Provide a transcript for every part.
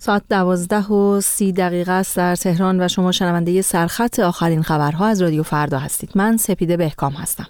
ساعت 12:30 است در تهران و شما شنونده سرخط آخرین خبرها از رادیو فردا هستید. من سپیده بهکام هستم.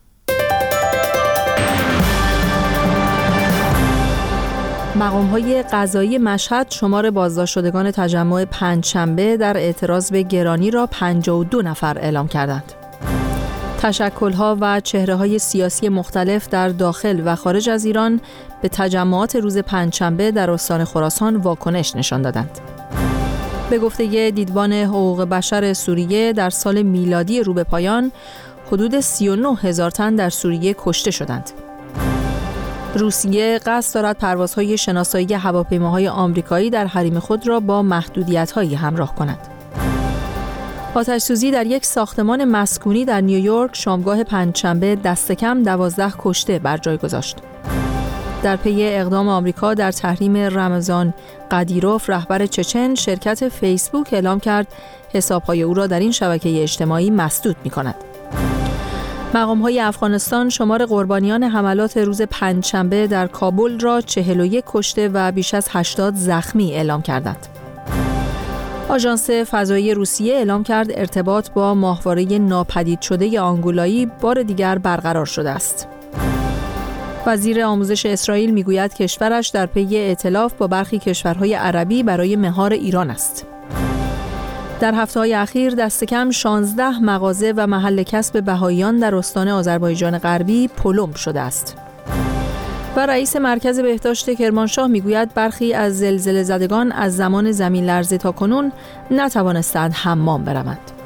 مقام‌های قضایی مشهد شمار بازداشت شدگان تجمع پنجشنبه در اعتراض به گرانی را 52 نفر اعلام کردند. تشکل‌ها و چهره‌های سیاسی مختلف در داخل و خارج از ایران به تجمعات روز پنجشنبه در استان خراسان واکنش نشان دادند. به گفته دیدبان حقوق بشر سوریه در سال میلادی رو به پایان حدود 39,000 تن در سوریه کشته شدند. روسیه قصد دارد پروازهای شناسایی هواپیماهای آمریکایی در حریم خود را با محدودیت‌هایی همراه کند. آتش‌سوزی در یک ساختمان مسکونی در نیویورک شامگاه پنجشنبه دست کم 12 کشته بر جای گذاشت. در پی اقدام آمریکا در تحریم رمضان قدیروف رهبر چچن، شرکت فیسبوک اعلام کرد حساب‌های او را در این شبکه اجتماعی مسدود می‌کند. مقام‌های افغانستان شمار قربانیان حملات روز پنجشنبه در کابل را 41 کشته و بیش از 80 زخمی اعلام کردند. آژانس فضایی روسیه اعلام کرد ارتباط با ماهواره ناپدید شده آنگولایی بار دیگر برقرار شده است. وزیر آموزش اسرائیل میگوید کشورش در پی ائتلاف با برخی کشورهای عربی برای مهار ایران است. در هفته‌های اخیر دست کم 16 مغازه و محل کسب بهائیان در استان آذربایجان غربی پلم شده است. و رئیس مرکز بهداشت کرمانشاه میگوید برخی از زلزله زدگان از زمان زمین لرزه تا کنون نتوانستند حمام بروند.